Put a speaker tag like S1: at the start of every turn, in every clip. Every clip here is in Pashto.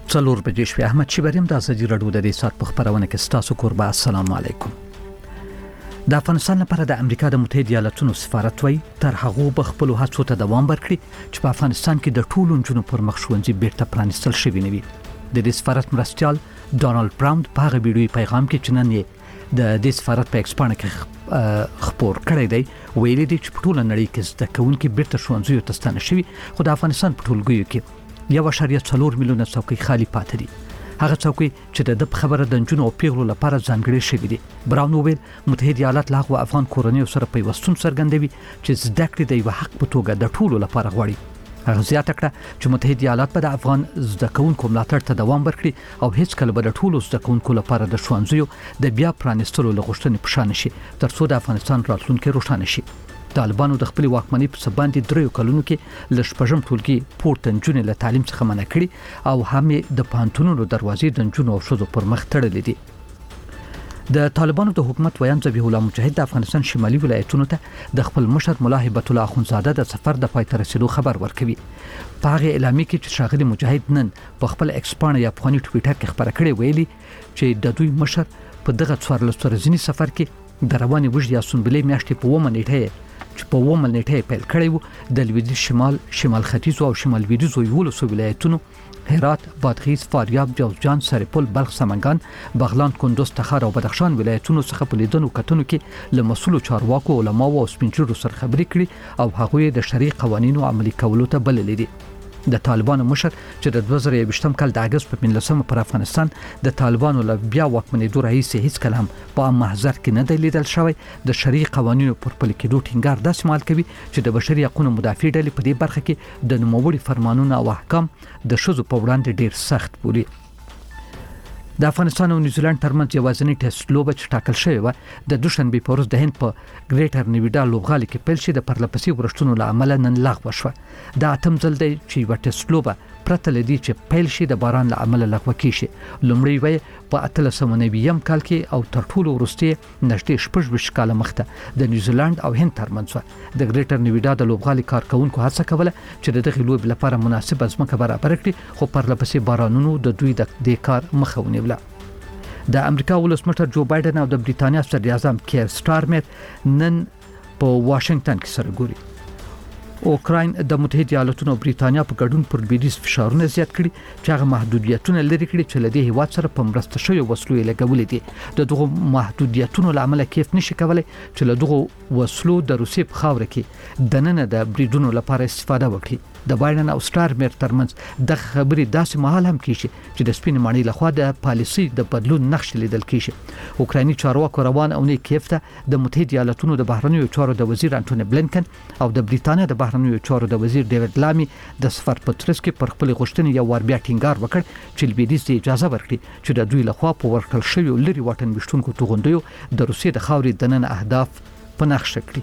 S1: څلور بجې شوې. احمد شیبریم د ازادي راډیو د دې سات په خبرونه کې ستاسو کوربه. السلام علیکم. د افغانستان لپاره د امریکا د متحده ایالاتونو سفارت وایي تر هغه به خپل هڅو ته دوام ورکړي چې په افغانستان کې د ټولو نجونو پر مخ ښوونځي بیرته پرانیستل شوي نه وي. د دې سفارت مرستیال ډونالد براون په هغه ویډیوي پیغام کې چې نن یې د دې سفارت په ایکسپانه کې خبر کړی دی ویلي دی چې په ټوله نړۍ کې زده کوونکي بیرته ښوونځیو ته ستانه شوي، خو د افغانستان په ټولګیو کې 1.4 میلیونه څوکۍ خالی پاتې دي. هغه څوکۍ چې د خبره د نجونو او پیغلو لپاره ځانګړي شوي دي. براون وویل متحده ایالات له هغو افغان کورنیو سره پیوستون څرګندوي چې زده کړې د یو حق په توګه د ټولو لپاره غواړي. هغه زیاته کړه چې متحده ایالات به د افغان زده کوونکو ملاتړ ته دوام ورکړي او هیڅ کله به د ټولو زده کوونکو لپاره د ښوونځیو د بیا پرانیستلو لغوښتنې په شان شي ترڅو د افغانستان راتلونکي روښانه شي. طالبانو د خپل واکمنۍ په سبب د 3 کلونو کې ل شپږم ټولګي پورته نجونې له تعلیم څخه منع کړي او هم د پانتونونو دروازې د نجونو او ښځو پر مخ تړلې دي. د طالبانو د حکومت ویان ذبیح الله مجاهد د افغانستان شمالي ولایتونو ته د خپل مشر مولا هیبت الله اخونزاده د سفر د پای ته رسیدو خبر ورکوي. په هغه اعلامیه کې چې شاغلي مجاهد نن په خپل ایکسپانه یا افغاني ټویټر کې خبره کړې ویلي چې د دوی مشر په دغه 14 ورځنی سفر کې د رواني وجد یا سنبلې میاشتې په ومه نیټه چې په ومه نیټه پیل کړی وو د لویدیځ شمال ختیځ او شمال لویدیځ یولسو ولایتونو هرات، بادغیس، فاریاب، جوزجان، سرپل، بلخ، سمنګان، بغلان، کندوز، تخار او بدخشان ولایتونو څخه په لیدنو کتنو کې له مسؤلو چارواکو، علماو او سپینچرو سره خبرې کړي او هغوی د شرعي قوانینو عملي کولو ته بللي دي. د طالبانو مشر چې د 2023 کال د اگست په 15 پر افغانستان د طالبانو له بیا واکمنېدو راهیسې هیڅ کلام په محضر کې نه دی لیدل شوی. د شرعي قوانینو پر پلي کېدو ټینګار داسې مال کوي چې د بشري حقوقو مدافع ډلې په دې برخه کې د نوموړي فرمانونه او احکام د شذو په وړاندې ډیر سخت بولي. د افغانستان او نیوزیلند ترمنځ یوازینی ټیسټ لوبه چې ټاکل شوې و د دوشنبه په ورځ د هند په ګریټر نیویډا لوبغالي کې پیل شي د پرلپسې ورښتونو له امله نن لغوه شوه. دا اتم ځل دی چې یو ټیسټ لوبه پرته لدی چې پیل شي د باران له امله لغوه کیږي. لومړی وای په 1890 کال کې او تر ټولو وروستي نږدې 16 کال مخته د نیوزیلند او هند ترمنځ د ګریټر نیویډا د لوبغالي کارکونکو هڅه کوله چې دغه لوب لپاره مناسب ځمکه برابر کړي، خو پرلپسې بارانونو د دوی د کار مخه ونیوله. د امریکا ولسمشر جو بایدن او د بریټانیا صدر اعظم کیر سټارمر نن په واشنگټن کې سره ګوري. اوکراین د متحده ایالاتونو او بریټانیا په ګډون پر لویدیځ فشارونه زیات کړي چې هغه محدودیتونه لري کړي چې لدې هیواد سره په مرسته شوی وسلو یې لګولې دي. د دغه محدودیتونو لامل کیف نشي کولای چې له دغه وسلو د روسیې په خاوره کې د نن د بریډونو لپاره استفاده وکړي. د بایدن او سټارمر ترمنځ د خبرې داسې مهال هم کیږي چې د سپین ماڼۍ لخوا د پالیسي د بدلون نقش لیدل کیږي. اوکرایني چارواکو روان او نه کیف ته د متحده ایالاتونو د بهرنیو چارو د وزیر انټونی بلینکن او د بریټانیا د بهرنیو چارو د وزیر ډیوډ لامي د سفر پترس کې پر خپل غوښتنې یو ور بیا ټینګار وکړ چې لویدیځ اجازه ورکړي چې د دوی لخوا په ورکړل شوی لري واټن وشتونکو توغندیو د روسیې د خاورې د نن اهداف په نقشه کړي.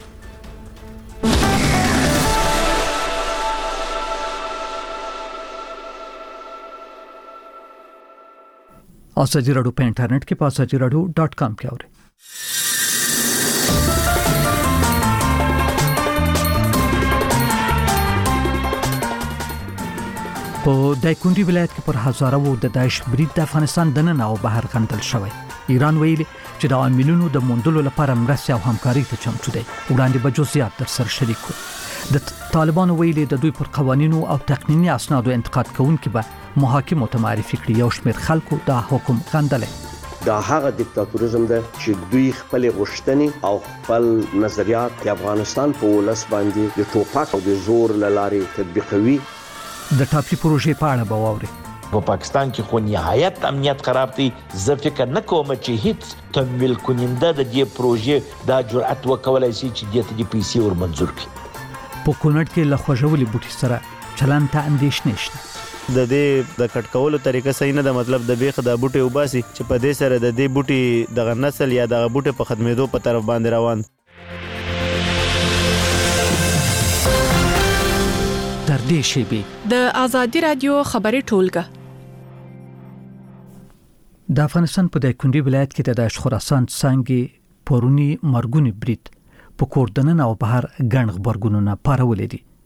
S1: ازادي راډیو په انټرنیټ کې په azadieradio.com کې اورئ. په دایکنډي ولایت کې پر هزارو د داعش برید د افغانستان دننه او بهر غندل شوی. ایران ویلي چې د عاملونو د موندلو لپاره مرسته او همکاري ته چمتو دی. وړاندې به جزئیات در سره شریک کړو. د طالبانو ویلي د دوی پر قوانینو او تقنیني اسنادو انتقاد کوونکي به محاکمو ته معرفي کړي. یو شمېر خلکو دا حکم غندلی.
S2: دا هغه دیکتاتوریزم ده چې دوی خپل غوښتنې او خپل نظریات د افغانستان په ولس باندې د ټوپک او د زور لارې تطبیقوي.
S1: د ټاپي پروژې په اړه به واورئ.
S3: په پاکستان کې خو نهایت امنیت خراب دی. زه فکر نه کوم چې هیڅ تمویل کننده د دې پروژې دا جرأت وکولای شي چې دې ته پیسې ور منظور کړي.
S1: په کونړ کې له خوژولي بوټي سره چلند ته اندېښنې شته.
S4: د دې د کټ کولو طریقه صحیح نه ده. مطلب د بیخ د بوټي وباسي چې په دې سره د دې بوټي د نسل یا د بوټي په ختمېدو په طرف باندې روان.
S1: تر دې شیبې
S5: د ازادي رادیو خبري ټولګه.
S1: د افغانستان په دایکنډي ولایت کې د داعش خراسان څنګه پرونی مرګونی برید په کوردنن او بهر ګڼ خبرګونونه پارولې دي.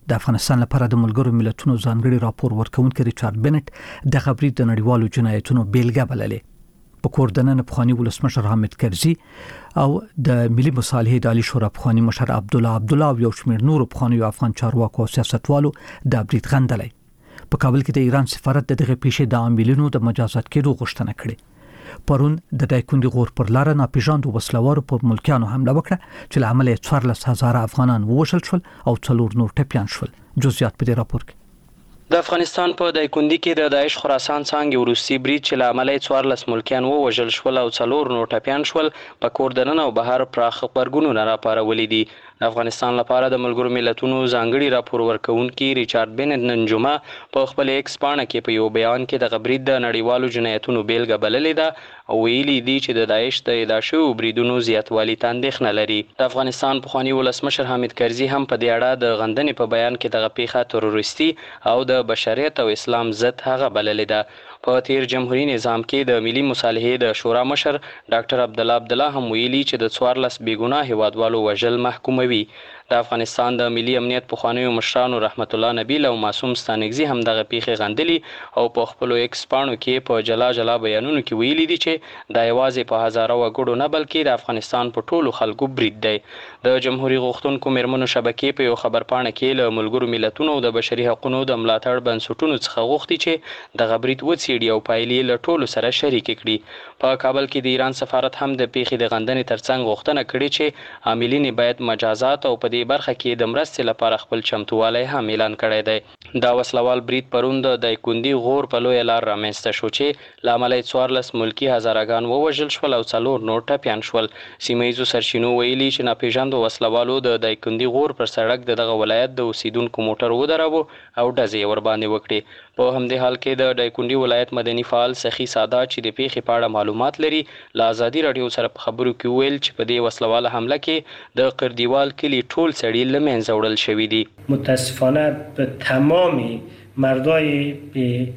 S1: د افغانستان لپاره د ملګرو ملتونو ځانګړي راپور ورکونکي ریچارډ بنټ د خبري د نړیوالو جنایتونو بیلګه بللې. په کور دننه پخوانی ولسمشر حامد کرزي او د ملي مصالحې د عالی شورا پخوانی مشر عبدالله او یو شمېر نور پخوانی افغان چارواکو او سیاستوالو د برید غندلې. په کابل کې د ایران سفارت دغه پیښې د عاملینو د مجازات کېدو غوښتنه کړې. پرون د دایکندي غور پر لار ناپېژاندو وسلوارو پر ملکیانو حمله وکړه چې له امله 14,000 افغانان ووژل شول او 4 نور ټپيان شول. جزئیات په دې راپور کې.
S6: د افغانستان په دایکندي کې د داعش خراسان څنګه وروستي برید چې له امله 14 ملکیان ووژل شول او 4 نور ټپيان شول په کور دننه او بهر پراخ خبرګونونه راپارولې دي. د افغانستان لپاره د ملګرو ملتونو ځانګړي راپور ورکونکي ریچارډ بنټ نن جمعه په خپل ایکس پاڼه کې په یو بیان کې د برید د نړیوالو جنایتونو بیلګه بللې ده او ویلي دي چې د داعش د ادا شوو بریدونو زیاتوالی ته اندېښنه لري. د افغانستان پخوانی ولسمشر حامد کرزي هم په دې اړه د غندنې په بیان کې دغه پیښه تروریستي او د بشریت او اسلام ضد هغه بللې ده. په تیر جمهوریت نظام کې د ملي مصالحې د شورا مشر ډاکټر عبدالله هم ویلي چې د 14 بیګناه هیوادوالو وژل محکوموي. د افغانستان د ملي امنیت پخوانیو مشرانو رحمت الله نبیل او معصوم ستانکزي هم دغه پیښې غندلي او په خپل ایکس پاڼو کې په جلا بیانونو کې ویلي دي چې دا یوازې په هزارو وګړو نه بلکې د افغانستان په ټولو خلکو برید دی. د جمهوریت غوښتونکو مېرمنو شبکې په یو خبر پاڼه کې له ملګرو ملتونو او د بشري حقوقو د ملاتړ بنسټونو څخه غوښتي چې د برید وڅېړي او پایلې له ټولو سره شریک کړي. په کابل کې د ایران سفارت هم د پیښې د غندنې ترڅنګ غوښتنه کړې چې عاملین باید مجازات او په دې برخه کې د مرستې لپاره خپل چمتووالی هم اعلان کړی دی. دا وسلوال برید پرون د دایکندي غور په لویه لار رامنځته شو چې له امله 14 ملکي هزارګان ووژل شول او 4 نور ټپيان شول. سیمه ییزو سرچینو ویلي چې ناپېژاندو وسلوالو د دایکندي غور پر سړک دغه ولایت د اوسیدونکو موټر ودراوه او ډزې ورباندې وکړې. په همدې حال کې د دایکندي ولایت مدني فعال سخي سادات چې د پیښې په اړه معلومات لري له آزادي رادیو سره په خبرو کې ویل چې په دې وسلواله حمله کې د قردیوال کلی ټول سړي له منځه وړل شوي دي.
S7: متاسفانه به تمام مردای به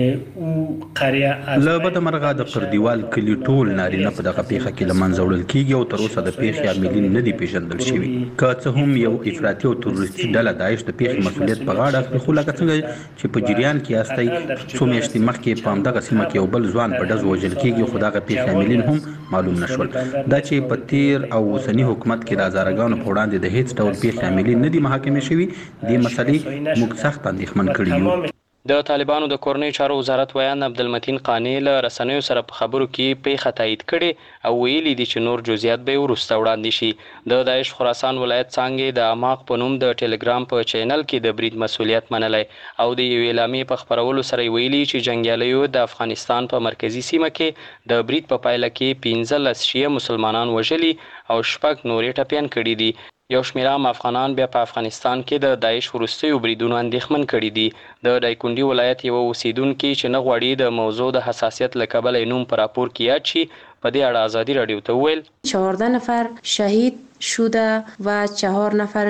S7: او قریه
S8: له بده مرغه د قردیوال کلی ټول نارینه په دغه پیښه کې له منځه وړل کیږي او تر اوسه د پیښې عاملین نه دي پیژندل شوي. که څه هم یو افراطي او تروریستي ډله داعش د پیښې مسؤلیت په غاړه اخلي، خو لکه څنګه چې په جریان کې یاستئ څو میاشتې مخکې په همدغه سیمه کې یو بل ځوان په ډز وژل کیږي، خو دغه پیښې عاملین هم معلوم نشول. دا چې په تیر او اوسني حکومت کې د هزارګانو په وړاندې د هیڅ ډول پیښې عاملین نه دي محاکمه شوي، دې مسلې موږ سخت اندېښمن کړي یو.
S6: د طالبانو د کورنۍ چارو وزارت ویان عبدالمتین قانی له رسنیو سره په خبرو کې پیښه تایید کړي او ویلي دي چې نور جزئیات به وروسته وړاندې شي. د داعش خراسان ولایت څانګې د اماق په نوم د ټلګرام په چینل کې د برید مسؤلیت منلی او د یو اعلامیې په خپرولو سره ویلي چې جنګیالیو د افغانستان په مرکزی سیمه کې د برید په پایله کې 15 شیعه مسلمانان وژلي او 6 نورې ټپيان کړي دي. یو شمېر عام افغانان بیا په افغانستان کې د داعش وروستیو بریدونو اندېښمن کړي دي. د دایکندي ولایت یو اوسیدونکي چې نه غواړي د موضوع د حساسیت له کبله نوم په راپور کې یاد شي په دې اړه آزادی رادیو ته وویل
S9: 14 نفر شهید شده و 4 نفر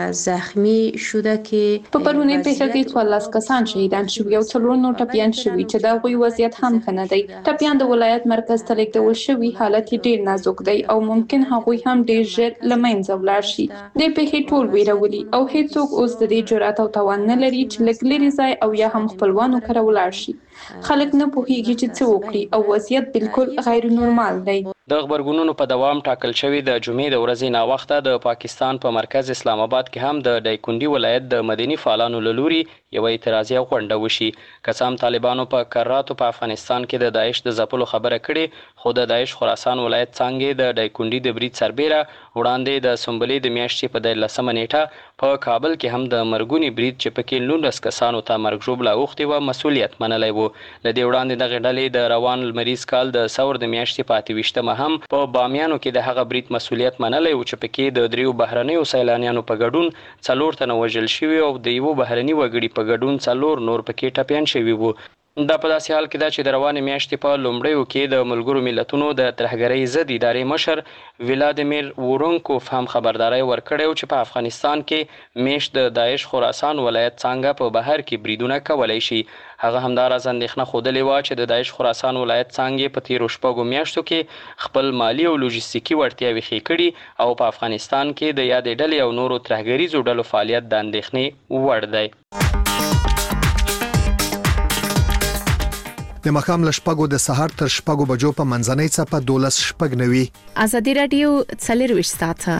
S9: زخمی شده که
S5: په پرونی پیښه کې 14 کسان شهیدان شوي او 4 نور ټپيان شوي چې دا غوي وضعیت هم ښه نه دی. ټپيان د ولایت مرکز ته لیږدول شوي، حالت ډیر نازک دی او ممکن هغوی هم ډیر ژر له منځه ولاړ شي. د پیښې ټول ویرولي او هیڅوک اوس د دې جرأت او توان نه لري چې لږ لري ځای او یا هم خپلوانو کره ولاړ شي. خلک نه پوهیږي چې څه وکړي او وضعیت بالکل غیر نورمال دی.
S6: د خبرګونونو په دوام ټاکل شوی د جمعې د ورځې ناوخته د پاکستان په مرکز اسلام آباد کې هم د دایکندي ولایت د مدني فعالانو له لوري یو اعتراضي غونډه وشي. قسم طالبانو په کراتو په افغانستان کې د داعش د ځپلو خبره کړې، خو د داعش خراسان ولایت څنګه د دایکندي د برید سربېره وړاندې د سنبلې د میاشتې په 13 نیټه په کابل کې هم د مرګونی برید چې پکې 19 کسانو ته مرګ ژوبله اوختي و مسؤلیت منلی وو. لدې وړاندې دغه ډلې د روان لمریز کال د ثور د میاشتې په 28 هم په بامیانو کې د هغه برید مسؤلیت منلی و چې پکې د 3 بهرنیو سیلانیانو په ګډون 4 تنه وژل شوي او د یو بهرني وګړي په ګډون 4 نور پکې ټپيان شوي وو. دا په داسې حال کې ده چې د روانې میاشتې په لومړیو کې د ملګرو ملتونو د ترهګرۍ ضد ادارې مشر ولادیمیر وورونکوف هم خبرداری ورکړی و چې په افغانستان کې میشت د داعش خراسان ولایت څانګه په بهر کې بریدونه کولی شي. هغه همداراز اندېښنه ښودلې وه چې د داعش خراسان ولایت څانګې په تیرو 6 میاشتو کې خپل مالي او لوجستیکي وړتیاوې ښې کړي او په افغانستان کې د یادې ډلې او نورو ترهګریزو ډلو فعالیت د اندېښنې وړ دی.
S10: د مخام لشپګو د سحر تر شپګو بجو په منځنۍ څپه 12 شپګ نوي.
S11: ازادي رادیو 24 ساعته.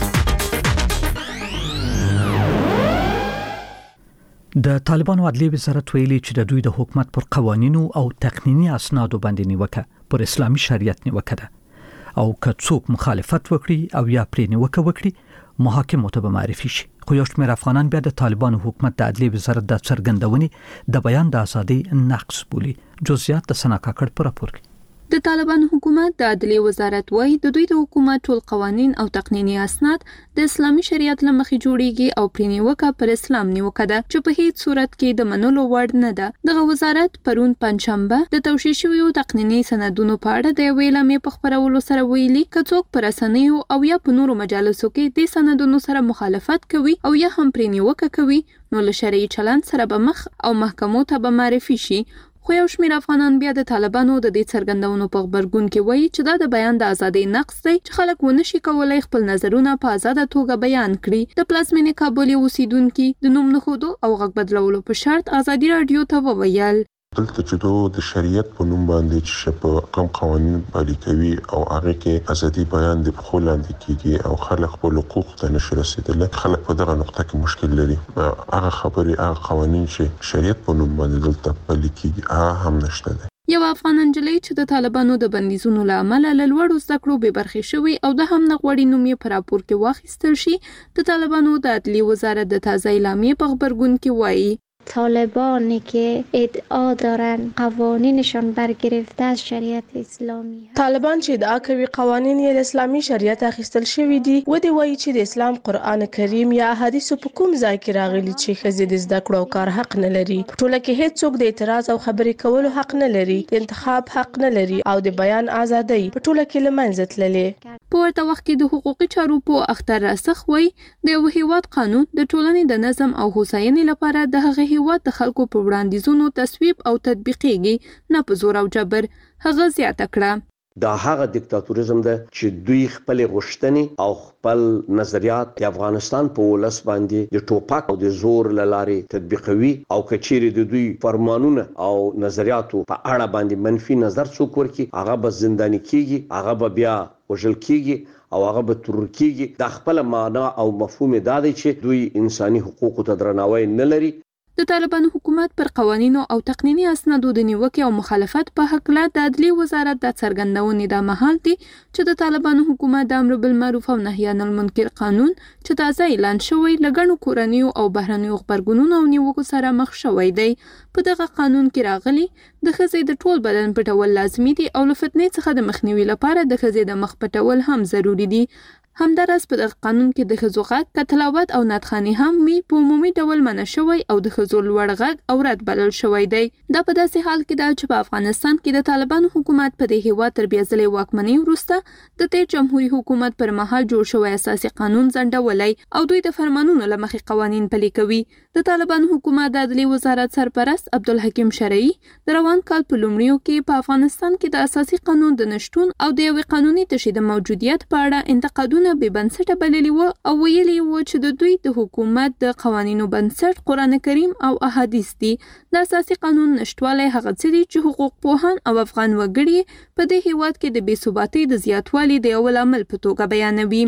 S1: د طالبانو عدلیې وزارت ویلي چې د دوی د حکومت پر قوانینو او تقنینی اسنادو باندې نیوکه پر اسلامي شریعت نیوکه ده او که څوک مخالفت وکړي او یا پرې نیوکه وکړي محاکمو ته به معرفي شي. خو یو شمېر افغانان بیا د طالبانو حکومت د عدلیې وزارت د څرګندونې د بیان د ازادۍ نقص بولي. جزئیات د سنا کاکړ په راپور کې.
S5: د طالبانو حکومت د عدلیې وزارت وايي د دوی د حکومت ټول قوانین او تقنینی اسناد د اسلامي شریعت له مخې جوړیږي او پرې نیوکه پر اسلام نیوکه ده چې په هیڅ صورت کې د منلو وړ نه ده. دغه وزارت پرون پنځشنبه د توشیح شویو تقنینی سندونو په اړه د یوې اعلامیې په خپرولو سره ویلي که څوک پر رسنیو او یا په نورو مجالسو کې د سندونو سره مخالفت کوي او یا هم پرې نیوکه کوي نو له شرعي چلند سره به مخ او محکمو ته به معرفي شي. خو یو شمېر افغانان بیا د طالبانو د دې څرګندونو په خبرګون کې وایي چې دا د بیان د ازادۍ نقص دی چې خلک ونه شي کولای خپل نظرونه په آزاده توګه بیان کړي. د پلازمینې کابل اوسیدونکي د نوم نښودو او غږ بدلولو په شرط ازادي رادیو ته وویل
S12: دلته چې د شریعت په نوم باندې چې په کوم قوانین پلي کوي او هغه کې ازادي بیان د خپل لاندې کیږي او خلک خپل حقوق ته نشي رسیدلی. خلک په دغه نقطه کې مشکل لري. هغه خبرې هغه قوانین چې شریعت په نوم باندې دلته پلي کیږي هغه هم نشته دی.
S5: یو افغان نجلۍ چې د طالبانو د بندیزونو له امله له لوړو زده کړو بې برخې شوې او د هم نه غواړي نوم یې په راپور کې واخیستل شي. د طالبانو د عدلیې وزارت د تازه اعلامیې په خبرګون کې وایي
S13: طالبانی که ادعا دارن قوانینشان برگرفته از شریعت اسلامی هست.
S14: طالبان چې ادعا کوي قوانین یې د اسلامي شریعت اخیستل شوی دي و دی وایي چې د اسلام قرآن کریم یا احادیثو په کوم ځای کې راغلي چې ښځې د زده کړو او کار حق نه لري. په ټوله کې هیڅ څوک د اعتراض او خبرې کولو حق نه لري، د انتخاب حق نه لري او د بیان ازادۍ په ټوله کې له منځه تللې.
S5: په ورته وخت کې د حقوقي چارو په اختر راسخ وایي د یو هیواد قانون د ټولنې د نظم او هوساینې لپاره د هغه هیواد د خلکو په وړاندیزونو تصویب او تطبیقېږي نه په زور او جبر. هغه زیاته کړه
S2: دا هغه دیکتاتوریزم ده چې دوی خپل غوښتنې او خپل نظریات د افغانستان په ولس باندې د ټوپک او د زور لارې تطبیقوي او کچېرې د دوی فرمانونه او نظریاتو په اړه باندې منفي نظر څوک ورکړي هغه به زنداني کیږي، هغه به بیا وژل کیږي او هغه به ترور کیږي. دا خپل معنا او مفهوم دا دی چې دوی انساني حقوقو ته درناوی نه لري.
S5: د طالبانو حکومت پر قوانینو او تقنینی اسنادو د نیوکې او مخالفت په هکله د عدلیې وزارت د څرګندونې د مهال دی چې د طالبانو حکومت د امر بالمعروف او نهي عن المنکر قانون چې تازه اعلان شوی لګڼو کورنیو او بهرنیو خبرګونونو او نیوکو سره مخ شوی دی. په دغه قانون کې راغلي د ښځې د ټول بدن پټول لازمي دي او له فتنې څخه د مخنیوي لپاره د ښځې د مخ پټول هم ضروری دي. همداراز په دغه قانون کې د ښځو غږ که تلاوت او نعتخواني هم وي په عمومي ډول منع شوی او د ښځو لوړ غږ او رد بلل شوی دی. دا په داسې حال کې ده چې په افغانستان کې د طالبانو حکومت په دې هیواد تر بیا ځلې واکمنۍ وروسته د تیر جمهوریت حکومت پر مهال جوړ شوی اساسي قانون ځنډولی او دوی د فرمانونو له مخې قوانین پلي کوي. د طالبانو حکومت د عدلیې وزارت سرپرست عبدالحکیم شرعي د روان کال په لومړیو کې په افغانستان کې د اساسي قانون د نشتون او د یوې قانوني تشې د موجودیت په اړه انتقادونه بې بنسټه بللي وو او ویلي وو چې د دوی د حکومت د قوانینو بنسټ قرآن کریم او احادیث دي. د اساسي قانون نشټوالی هغه څه دي چې حقوق پوهان او افغان وګړي په دې هیواد کې د بې ثباتۍ د زیاتوالي د یو لامل په توګه بیانوي.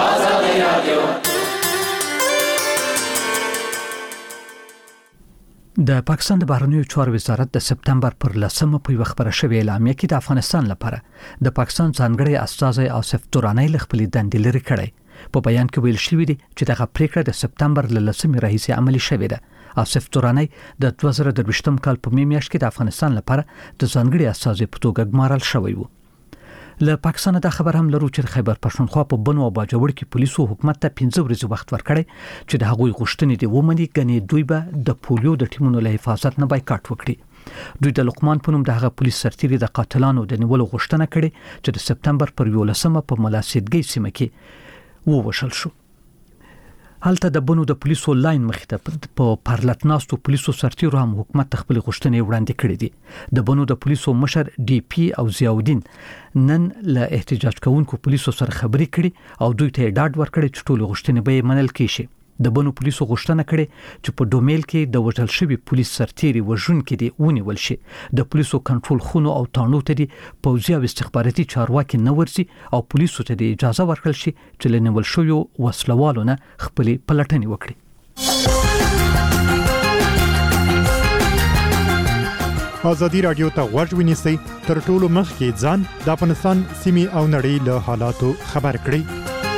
S1: د پاکستان د بهرنیو چارو وزارت د سپتمبر پر 10 په یو خبره شوی اعلامیه کې د افغانستان لپاره د پاکستان ځانګړي استازی آصف تورانی له خپل دندې لرې کړی. په بیان کې ویل شوی دی چې دغه پریکړه د سپتمبر له 10 راهیسې عملي شوې ده. آصف تورانی د 2023 کال په میاشت کې د افغانستان لپاره د ځانګړي استازی په توګه ګمارل شوی و. له پاکستان دا خبر هم لرو چې خیبر پښتونخوا په بنو او باجوړ کې پولیسو حکومت ته 15 ورځې وخت ورکړی چې د هغوی غوښتنې دی ومني، غني دوی به د پولیو د ټیمونو له حفاظت نه بایکاټ وکړي. دوی د لقمان په نوم د هغه پولیس سرتیري د قاتلانو د نیولو غوښتنه کړې چې د سپتمبر پر 11 په ملاسیدګۍ سیمه کې ووشل شو. هلته د بنو د پولیسو لاین مخې ته په پرلتناستو پولیسو سرتیرو هم حکومت ته خپل غوښتنې وړاندې کړې دي. د بنو د پولیسو مشر ډي پی او ضیاءالدین نن له احتجاج کوونکو پولیسو سره خبرې کړې او دوی ته ډاډ ورکړی چې ټول غوښتنې به منل کیږي. د بنو پولیسو غوښتنه کړې چې په ډومیل کې د وژل شوی پولیس سرتیري وژونکي دي ونیول شي. د پولیسو کنټرول خونو او تانو ته دي پوځي او استخباراتي چارواکي نه ورسي او پولیسو ته دي اجازه ورکړل شي چې له نیول شویو وسلوالو نه خپل پلټنې وکړي.
S15: ازادي رادیو ته غوږ ونیسئ تر ټولو مخکې ځان د افغانستان سیمې او نړۍ له حالاتو خبر کړئ.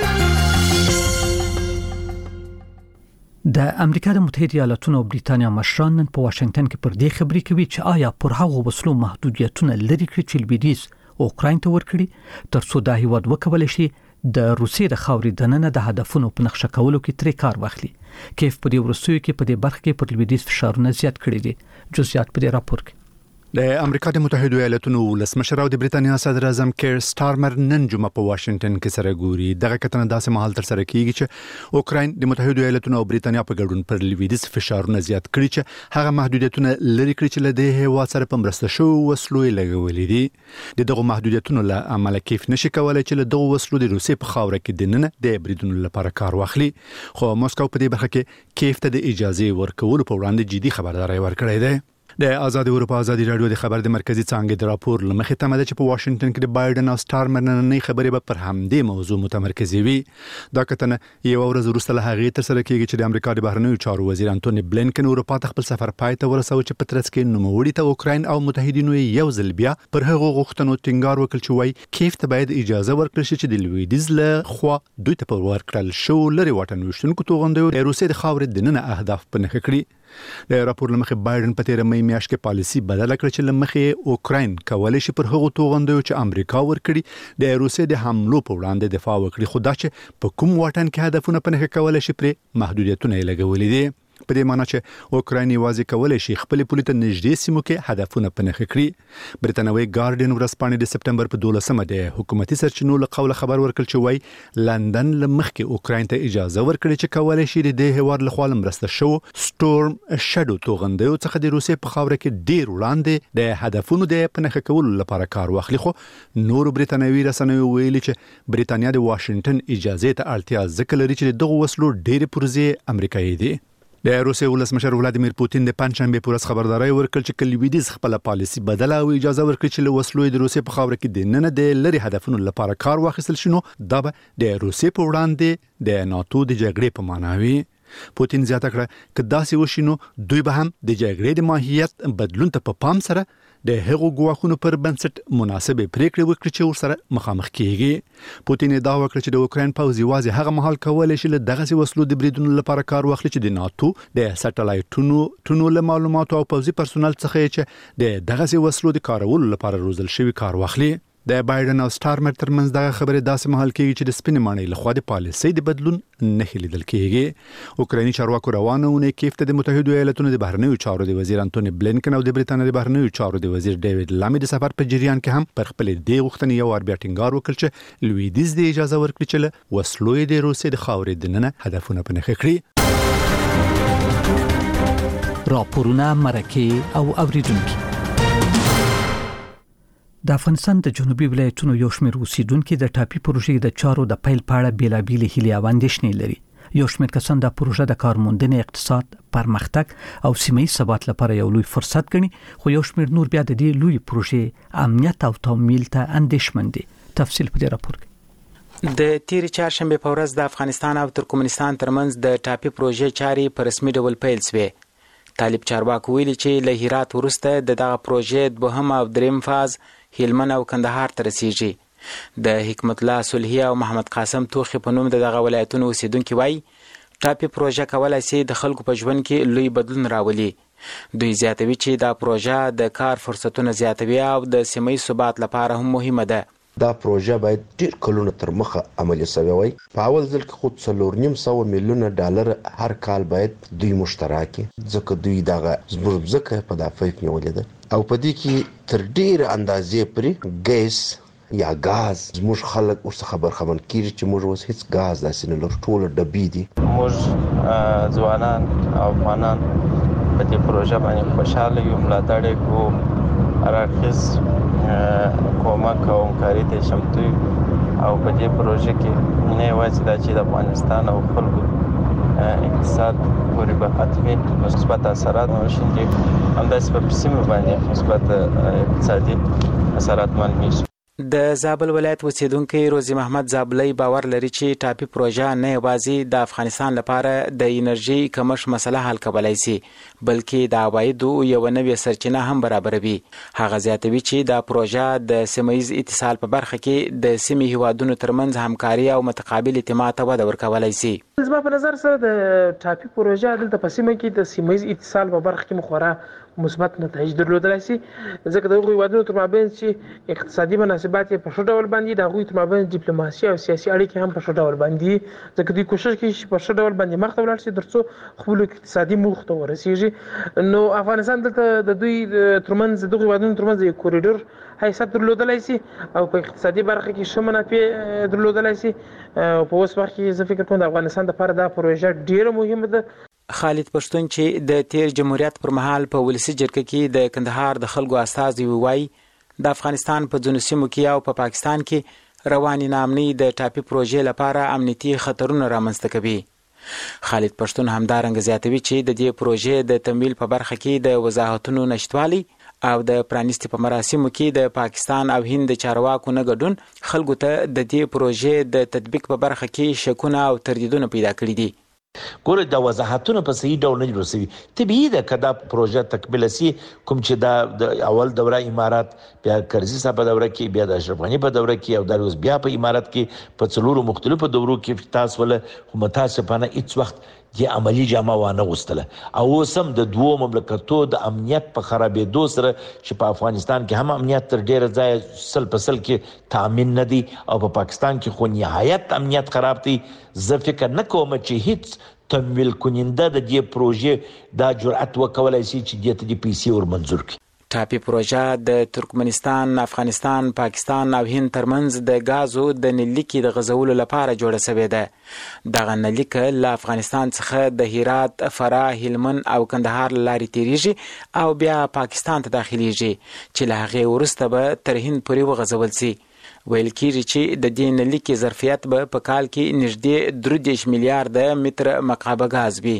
S1: د امریکا د متحده ایالاتونو او بریتانیا مشران نن په واشنگټن کې پر دې خبرې کوي چې آیا پر هغو وسلو محدودیتونه لري کړي چې لویدیځ اوکراین ته ورکړي ترڅو دا هیواد وکولای شي د روسیې د خاورې دننه د هدفونو په نقشه کولو کې ترې کار واخلي. کیف په دې وروستیو کې په دې برخه کې پر لویدیځ فشارونه زیات کړي دي. جزئیات په دې راپور کې.
S15: د امریکا د متحده ایالاتونو ولسمشر او د بریتانیا صدر اعظم کیر سټارمر نن جمعه په واشنگټن کې سره ګوري. دغه کتنه داسې مهال تر سره کیږي چې اوکراین د متحده ایالاتونو او بریتانیا په ګډون پر لویدیځ فشارونه زیات کړي چې هغه محدودیتونه لري کړي چې له دې هیواد سره په مرسته شو وسلو لګولې دي. دغه محدودیتونو له عمله کیف نشي کولای چې له دغه وسلو د روسیې په خاوره کې دننه د بریدونو لپاره کار واخلي. خو موسکو په دې برخه کې کیف ته د اجازه ورکولو په وړاندې جدي خبرداري ورکړې ده. د آزاد اروپا ازادي رادیو د خبر د مرکزی څانګې د راپور لمخې تمه ده چې په واشنگټن کې د بایدن او سټارمر نننۍ خبرې به پر همدې موضوع متمرکزې وي. دا کتنه یو ورځ وروسته له هغې تر سره کېږي چې د امریکا د بهرنیو چارو وزیر انټونی بلینکن اروپا ته خپل سفر پای ته ورسوي چې په ترڅ کې نوموړي ته اوکراین او متحدینو یو ځل بیا پر هغو غوښتنو ټینګار وکړ چې وایي کیف ته باید اجازه ورکړل شي چې د لویدیځ له خوا دوی ته په ورکړل شو لري واټن ویشتونکو توغندیو د روسیې د خاورې دننه اهداف په نښه کړي. د راپور لمخې بایدن په تیر مې میاشت کې پالیسي بدله کړه چې لمخې اوکراین کولای شي پر هغو توغندیو چې امریکا ورکړي د روسیې د حملو په وړاندې دفاع وکړي. خو دا چې په کوم واټن کې هدفونه په نښه کولای شي پرې محدودیتونه یې لګولي دي. په دې معنی چې اوکراین یوازې کولای شي خپل پولیس ته نږدې سیمو کې هدفونه په نښه کړي. بریتانوي ګارډین ورځپاڼې د سپتمبر په 12مه د حکومتي سرچینو له قوله خبر ورکړ چې وایي لندن له مخکې اوکراین ته اجازه ورکړي چې کولای شي د دې هیواد له خوا مرسته شو سټورم شادو توغندیو څخه د روسیې په خاوره کې ډیر وړاندې د هدفونو د په نښه کولو لپاره کار واخلي. خو نور بریتانوي رسنیو ویلي چې بریتانیا د واشنگټن اجازه ته اړتیا ځکه لري چې دغه وسلو ډېر پرزې امریکایي دي. د روسیې ولسمشر ولادیمیر پوتین د پنځشنبه په ورځ خبرداري ورکړ چې لویدیځ خپل پالیسي بدله او اجازه ورکړي چې له وسلو د روسیې په خاوره کې د نن د لری هدفونو لپاره کار واخیستل شي. نو دا به د روسیې په وړاندې د ناتو د جګړې په معنا وي. پوتین زیاته کړه چې داسې وشي نو دوی به هم د جګړې د ماهیت بدلون ته په پام سره د هغو ګواښونو پر بنسټ مناسبه پریکړې وکړي چې ورسره مخامخ کیږي. پوتین دا وکړ چې د اوکراین پوځ یوازې هغه مهال کولای شي له دغه وسلو د بریدونو لپاره کار واخلي چې د ناتو د سټلایټونو له معلوماتو او پوځي پرسونل څخه چې د دغه وسلو د کارولو لپاره روزل شوی کار واخلي. د بایدن او سټارمر ترمنځ دغه خبره داسې مهال کېږي چې د سپینې ماڼۍ لخوا د پالیسۍ د بدلون نښې لیدل کېږي. اوکرایني چارواکو روانه اونۍ کیف ته د متحده ایالاتونو د بهرنیو چارو د وزیر انټونی بلینکن او د بریتانیا د بهرنیو چارو د وزیر ډیوډ لامی د سفر په جریان کې هم پر خپل د غوښتنې یو ور بیا ټینګار وکړ چې لویدیځ د اجازه ورکړي چې له وسلو د روسیې د خاورې دننه هدفونه په نښه کړي.
S1: راپورونه مرکه او اوریدونکو د افغانستان د جنوبي ولایتونو یو شمېر اوسیدونکو د ټاپي پروژې د چارو د پیل په اړه بیلابېلې هیلې او اندېښنې لري. یو شمېر کسان د پروژه د کارموندنې اقتصاد پرمختګ او سیمه‌ایز ثبات لپاره یو لوی فرصت ګڼي. خو یو شمېر نور بیا د دې لوی پروژې امنیت او تمویل ته اندېښمن دي. تفصیل په دې راپور کې.
S16: د تیر چهارشنبه په ورځ د افغانستان او ترکمنستان ترمنځ د ټاپي پروژې چارې په رسمي ډول پیل شوې. طالب چارواکو ویلي چې له هرات وروسته دغه پروژې دوهم او دریم فاز هلمند او کندهار ته رسیږي. د حکمت الله صلحي او محمد قاسم توخي په نوم دغه ولایتونو اوسیدونکو وایي ټاپي پروژه کولای شي د خلکو په ژوند کې لوی بدلون راولي. دوی زیاتوي چې دا پروژه د کار فرصتونه زیاتوي او د سیمه‌ایز ثبات لپاره هم مهمه ده.
S17: دا پروژه باید ډیر کلونه تر مخه عملي شوی وای. په اول ځل کې خو 4.5 میلیونه ډالر هر کال باید دوی مشترکي ځکه دوی دغه زبرځکه په دافع نیولې ده او په دې کې تر ډیر اندازې پرې ګیس یا غاز زموږ خلک اوس خبرخمن کیږي چې موږ اوس هیڅ غاز داسې نه لرو، ټول ډبې دي.
S18: موږ ځوانان او افغانان په دې پروژه باندې خوشاله یو، ملاتړ یې کوو، راکز کومک او همکاري ته شمتو او په دې پروژه کې نه یوازې دا چې د افغانستان او خلکو اقتصاد پورې به حتمي مثبت اثرات وشيندي، همداسې په سیمه باندې مثبت اقتصادي اثرات معلومیږي.
S16: د زابل ولایت اوسیدونکو روزي محمد زابلي باور لري چې ټاپي پروژه نه یوازې د افغانستان لپاره د انرژي کمښت مسله حل کولای شي بلکې د عوایدو یو نوې سرچینه هم برابروي. هغه زیاتوي چې دا پروژه د سیمه‌یز اتصال په برخه کې د سیمې هیوادونو ترمنځ همکاري او متقابل اعتماد ته وده ورکولای شي.
S19: زما په نظر سره د ټاپي پروژه دلته په سیمه کې د سیمه‌یز اتصال په برخه کې مخورا مثبت نتایج درلودلای شي، ځکه د هغوی هیوادونو تر مابین چې اقتصادي مناسبات یې په ښه ډول باندې د هغوی تر مابین ډیپلوماسي او سیاسي اړیکې هم په ښه ډول باندې، ځکه دوی کوشش کوي چې په ښه ډول باندې مخ ته ولاړ شي تر څو خپلو اقتصادي موخو ته ورسیږي. نو افغانستان دلته د دوی ترمنځ دغه هیوادونو ترمنځ یو کوریډور حیثیت درلودلای شي او په اقتصادي برخه کې ښه منافع درلودلای شي. په اوس وخت کې زه فکر کوم د افغانستان لپاره دا پروژه ډیره مهمه ده.
S16: خالد پښتون چې د تیر جمهوریت پر مهال په ولسی جرګه کې د کندهار د خلکو استازي وایي د افغانستان په ځینو سیمو کې او په پاکستان کې رواني نامني د ټاپي پروژې لپاره امنیتي خطرونه رامنځته کوي. خالد پښتون همدارنګه زیاتوي چې د دې پروژې د تمویل په برخه کې د وضاحتونو نشټوالي او د پرانیستي په مراسمو کې د پاکستان او هند د چارواکو نه ګډون خلکو ته د دې پروژې د تطبیق په برخه کې شکونه او تردیدونه پیدا کړي دي.
S3: ګوره د وضاحتونو په صحیح ډول نه رسوي. طبیعي ده که دا پروژه تکمیل شي، کوم چې دا د اول دوره امارات، بیا کرزي صاحب په دوره کې، بیا د اشرف غني په دوره کې او دا اوس بیا په امارات کې په څلورو مختلفو دورو کې تاسو ول متاسفانه هیڅ وخت د عملی جامه وانه غوستله او اوس هم د دوو مملکتو د امنیت په خرابېدو سره چې په افغانستان کې هم امنیت تر ډیره ځای سل په سل کې تامین نه دی او په پاکستان کې خو نهایت امنیت خراب دی. زه فکر نه کوم چې هیڅ تمویل کننده د دې پروژې دا جرأت وکولای شي چې دې ته د پیسې ور منظور کړي.
S16: ټاپي پروژه د ترکمنستان، افغانستان، پاکستان او هند ترمنځ د غازو د نلیکي د غزولو لپاره جوړه شوې ده. دغه نلیک له افغانستان څخه د هرات، فراه، هلمند او کندهار لارې تیریږي او بیا پاکستان ته داخليږي چې له هغې وروسته به تر هند پورې وغځول شي. ویل کېږي چې د دې نلیکي ظرفیت به په کال کې نږدې 3 میلیارډ متر مکعب غاز وي.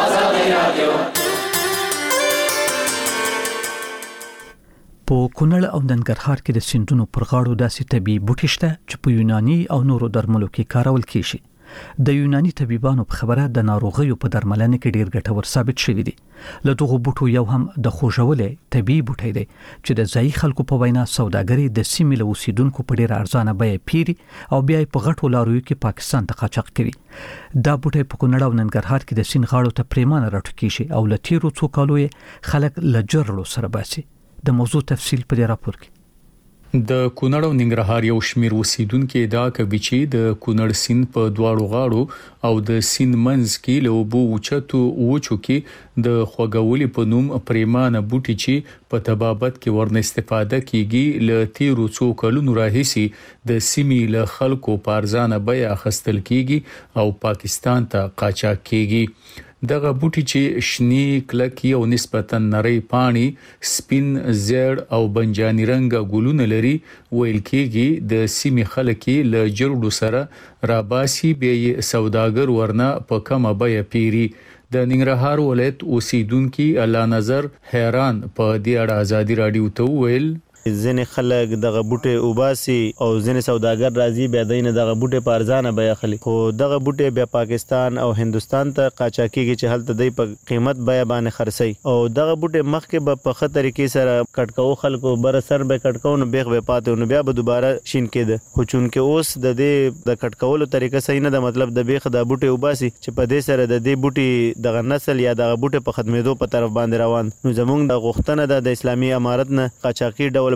S1: په کونړ او ننګرهار کې د سیندونو پر غاړو داسې طبي بوټي شته چې په یوناني او نورو درملو کې کارول کیږي. د یوناني طبيبانو په خبره د ناروغیو په درملنه کې ډیر ګټور ثابت شوی دی. له دغه بوټو یو هم د خوژولې طبي بوټی دی چې د ځای خلکو په وینا سوداګري د سیمې له اوسیدونکو په ډیر ارزانه بیه پیري او بیا په غټو لارویو کې پاکستان ته قاچاق کوي. دا بوټی په کونړ او ننګرهار کې د سین غاړو ته پریمانه راټو کیږي او له تیرو څو کالو خلک لجرلو سره باسي. د موضوع تفصیل په دې راپور کې.
S20: د کونړ او ننګرهار یو شمیر اوسیدونکو دا کوي چې د کونړ سیند په دواړو غاړو او د سیند منځ کې له اوبو اوچتو وچو کې د خوګولې په نوم پریمانه بوټي چې په تبابت کې ورنه استفاده کیږي له تیرو څو کلونو راهیسي د سیمې له خلکو په ارزانه بیه اخیستل کیږي او پاکستان ته قاچاق کیږي. دغه بوټي چې شنی کلکی او نسبتا نری پانی، سپین زیړ او بنجانی رنگ ګلونه لري، ویل کېږي د سیمې خلک له جرړو سره راباسي به سوداګر ورنه په کمه بیه پیری. د ننګرهار ولایت اوسیدونکو الله نظر حیران په دې اړه ازادي رادیو ته ویل
S4: ځنې خلک دغه بوټي وباسي او ځنې سوداګر راځي بیا دینه دغه بوټي په ارزانه بیه اخلي، خو دغه بوټي بیا پاکستان او هندستان ته قاچاقيږي چې هلته دی په قیمت بیه باندې خرڅي او دغه بوټي مخکې به په خطر طریقې سره کټکاو خلکو بر سر به کټکاو نو بیغ به پاتې نو بیا به دوباره شین کېده. خو چونکه اوس د دې د کټکاولو طریقه صحیح نه ده، مطلب د بیغ د بوټي وباسي چې په دې سره د دې بوټي دغه نسل یا دغه بوټي په ختمېدو په طرف باندې روان. نو زمونږ د غوښتنه د اسلامي امارت نه قاچاقي ډول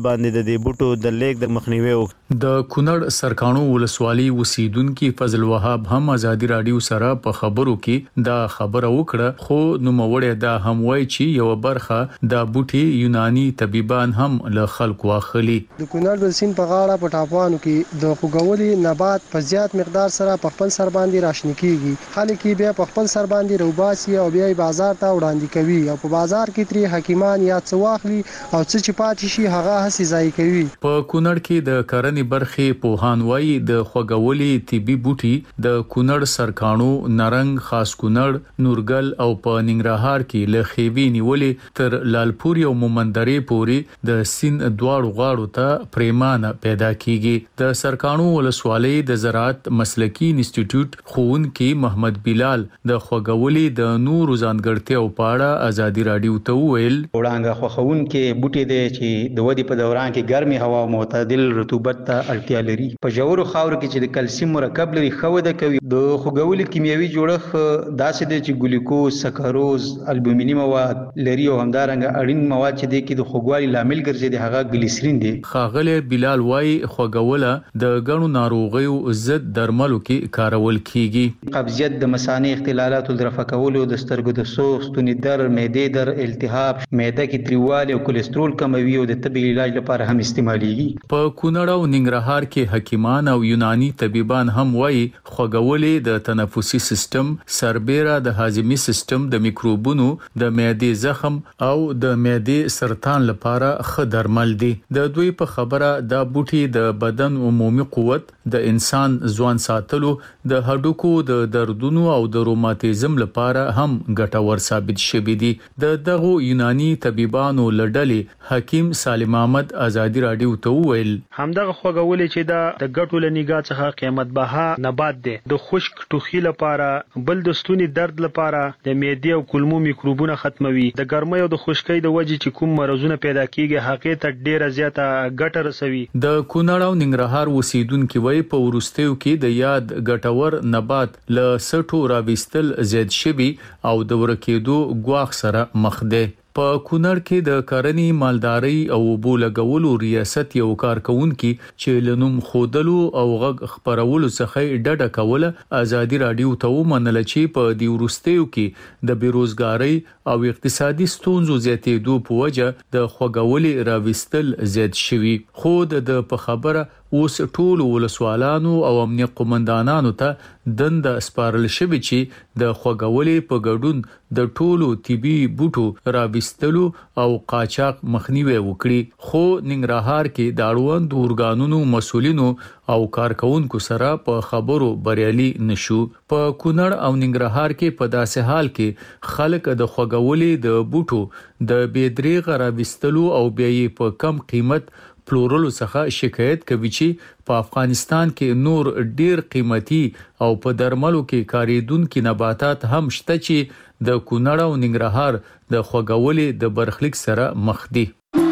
S4: باندې د دې بوټو د لیک د مخنیوي
S20: د کونړ سرکانو ولسوالي اوسیدونکو فضل وهاب هم ازادي رادیو سره په خبرو کې دا خبره وکړه خو نو موړې دا هم وایي چې یو برخه دا بوټي یوناني طبيبان هم له خلکو واخلي.
S21: د کونړ د سین په غاړه په ټاپوانو کې د خوګولي نبات په زیات مقدار سره په خپل سر باندې راشنه کیږي. خلک بیا په خپل سر باندې روباسي او بیا بازار ته وړاندې کوي او په بازار کې تری حکیمان یا څه واخلي او څه چې پاتې شي هغه هسي ځای کوي. په
S20: کونړ کې د کرنې برخې پوهان وایي د خوګولي طبي بوټي د کونړ سرکانو نرنګ خاص کونړ نورګل او په ننګرهار کې له خېوي نیولې تر لالپور او مومندرې پورې د سین دواړو غاړو ته پریمانه پیدا کیږي. د سرکانو ولسوالۍ د زراعت مسلکی انسټیټیوټ ښوونکي محمد بلال د خوګولي د نورو ځانګړتیاو په اړه ازادي رادیو ته وویل
S22: وړاندې خوخونکي بوټي دي چې د ودی په دوران کې ګرمي هوا او معتدل رطوبت ته اړتیا لري. په ژورو خاورو کې چې د کلسیم مرکب لري خوده کوي. د خوګولي کیمیاوي جوړښت داسې دی چې ګلوکوز، سکروز، البومینی مواد لري او همدارنګه اړین مواد چې د کې د خوګوالي لامل ګرځي هغه ګلیسرین دي.
S20: خاغله بلال وای خوګوله د غنو ناروغیو ضد درملو کې کارول کیږي.
S22: قبضیت د مثانې اختلالاتو د رفع کولو د سترګو د سوخ، ستوني در، معدې در، التهاب، معده کې تریوالی او کولېسترول کموي او د طبي علاج لپاره هم استعماليږي.
S20: په کونړ او ننګرهار کې حکیمان او یوناني طبيبان هم وایي خوګولې د تنفسي سیستم، سربېره د هاضمي سیستم، د میکروبونو، د معدې زخم او د معدې سرطان لپاره ښه درمل دي. د دوی په خبره دا بوټي د بدن عمومي قوت، د انسان ځوان ساتلو، د هډوکو د دردونو او د روماتیزم لپاره هم ګټور ثابت شوي دي. د دغه یوناني طبيبانو لړلې حکیم سالم احمد ازادي رادیو ته وویل
S23: همدغه خوګولې چې د ګټو لنیګا څخه قیمت بها نبات دي. د خشک ټوخي لپاره، بل د ستوني درد لپاره، د معدې او کولمو میکروبونه ختموي. د ګرمۍ او د خشکۍ د وجې چې کوم مرزونه پیدا کیږي هغه ته ډیره زیاته ګټه رسوي.
S20: د کونړ او ننګرهار اوسیدونکو وایي په ورستیو کې د یاد ګټور نبات له سټو راوستل زیات شوي او د ورکېدو ګواښ سره مخ دي. په کونړ کې د کرنې مالداري او بولګولو ریاست یو کارکونکي چې لنوم خودلو او غږ خبرولو څخه ډډه کوله ازادي رادیو ته ومنل چې په دی ورستیو کې د بیروزګاری او اقتصادي ستونزو زیاتېدو په وجه د خوګولې راوستل زیات شوي. خو د په خبره اوس ټول ولسوالانو او امنیه قومندانانو ته دنده سپارل شوی چې د خوګولې په ګډون د ټولو طبي بوټو راوستلو او قاچاق مخنیوي وکړي. خو ننګرهار کې د اړوند اورګانونو مسولینو او کارکونکو سره په خبرو بریالي نشو. په کونړ او ننګرهار کې په داسې حال کې خلک د خوګولې د بوټو د بيدریغ راوستلو او بیا په کم قیمت پلورلو څخه شکایت کوي چې په افغانستان کې نور ډیر قیمتي او په درملو کې کاریدونکو نباتات هم شته چې د کونړ او ننګرهار د خوګولې د برخلیک سره مخ دي.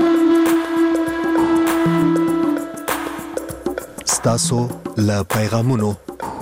S10: ستاسو له پیغامونو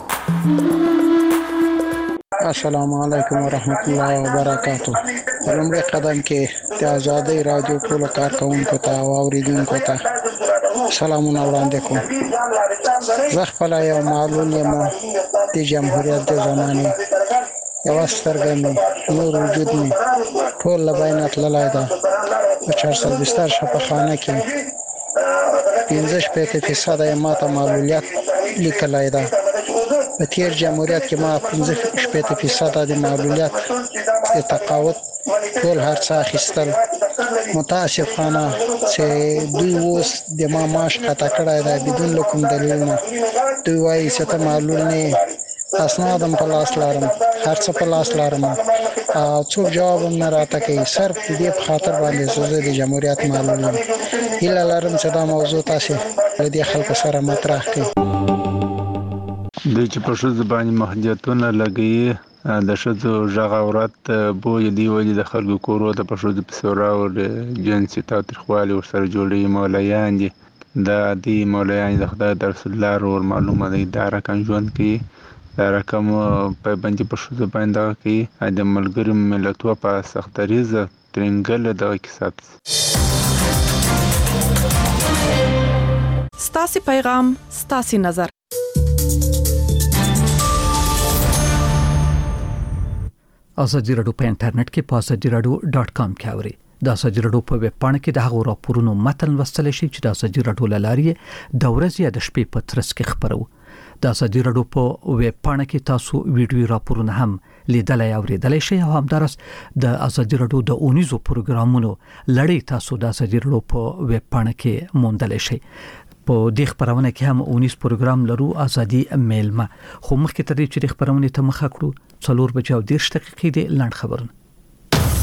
S24: السلام علیکم ورحمت الله وبرکاتہ. لومړی قدم کې د آزادۍ رادیو ټول کارکونکو ته او اوریدونکو ته سلامونه وړاندې کوم. زه خپل یو معلول یم د جمهوریت د زمانې یو سترګه مې نور وجود مې ټول له بینه تللی ده. په 420 شفاخانه کې 15% یې ماته معلولیت لیکلی ده. په تیر جمهوریت کې ما 15% د معلولیت د تقاعد ټول هر څه اخیستل. متاسفانه چې دوی اوس د ما معاش قطع کړی دی بدون له کوم دلیل نه. دوی وایي چې ته معلول نه، اسناد هم په لاس لرم، هر څه په لاس لرم او څوک جواب هم نه راته کوي. صرف د دې په خاطر باندې زه د جمهوریت معلول یم. هیله لرم چې دا موضوع تاسو له دې خلکو سره مطرح کړئ.
S25: د چې په ښځو باندې محدودیتونه لګوي د ښځو غږ اورات بوی دی ولې د خلکو کورو ته په ښځو پسې راوړي جنسي تاوتریخوالي ورسره جوړوي. مولایان دي دا دی مولایان د خدای د رسول الله ورور معلومه دی دا رقم ژوند کوي، دا رقم پابندي په ښځو باندې دغه کوي. د ملګرو ملتونو په سختریزه ترنګل دغه کیسه
S6: ستاسو پیغام ستاسو نظر.
S1: ازادي رادیو په انټرنیټ کې په azadiradio.com کې اوري. د ازادي رادیو په ویب پاڼه کې د هغو راپورونو متن لوستل شي چې د ازادي رادیو لاري د ورځې یا د شپې په ترڅ کې خبرو. د ازادي رادیو په ویب پاڼه کې تاسو ویډیو راپورونه هم لیدلای او اوریدلای شئ او همدارس د ازادي رادیو د اونیزو پروګرامونو لړۍ تاسو د ازادي رادیو په ویب پاڼه کې موندلای شئ. په دې خبرونه کې هم اونیز پروګرام لرو ازادي میلمه. خو مخکې تر دې چې د خبرونه ته مخه کړو 4:10 دقیقې د لاند خبرونه.